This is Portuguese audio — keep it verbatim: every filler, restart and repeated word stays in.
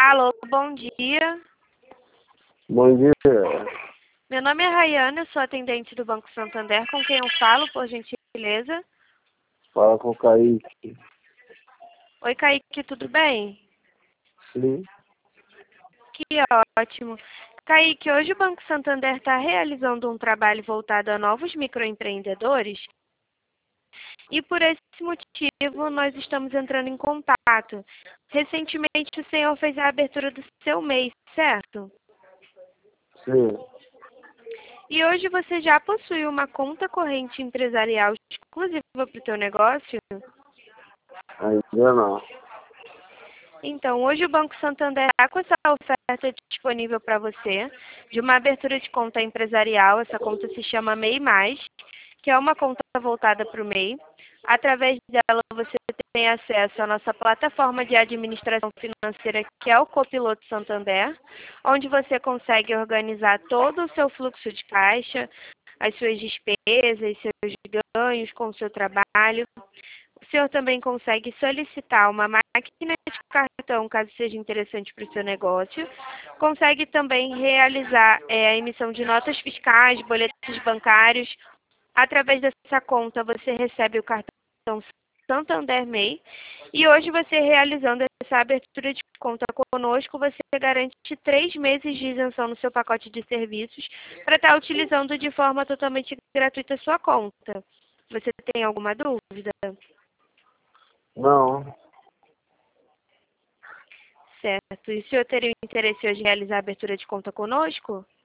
Alô, bom dia. Bom dia. Meu nome é Rayane, eu sou atendente do Banco Santander. Com quem eu falo, por gentileza? Fala com o Kaique. Oi, Kaique, tudo bem? Sim, Que ótimo. Kaique, hoje o Banco Santander está realizando um trabalho voltado a novos microempreendedores e por esse motivo nós estamos entrando em contato. Recentemente o senhor fez a abertura do seu mês, certo? sim. E hoje você já possui uma conta corrente empresarial exclusiva para o seu negócio? Ainda não. Então, hoje o Banco Santander está com essa oferta disponível para você, de uma abertura de conta empresarial. Essa conta se chama MEI Mais, que é uma conta voltada para o MEI. Através dela, você tem acesso à nossa plataforma de administração financeira, que é o Copiloto Santander, onde você consegue organizar todo o seu fluxo de caixa, as suas despesas, seus ganhos com o seu trabalho. O senhor também consegue solicitar uma máquina de cartão, caso seja interessante para o seu negócio. Consegue também realizar é, a emissão de notas fiscais, boletos bancários. Através dessa conta, você recebe o cartão Santander MEI. E hoje, você realizando essa abertura de conta conosco, você garante três meses de isenção no seu pacote de serviços para estar utilizando de forma totalmente gratuita a sua conta. Você tem alguma dúvida? Não. Certo. E o senhor teria o interesse hoje em realizar a abertura de conta conosco?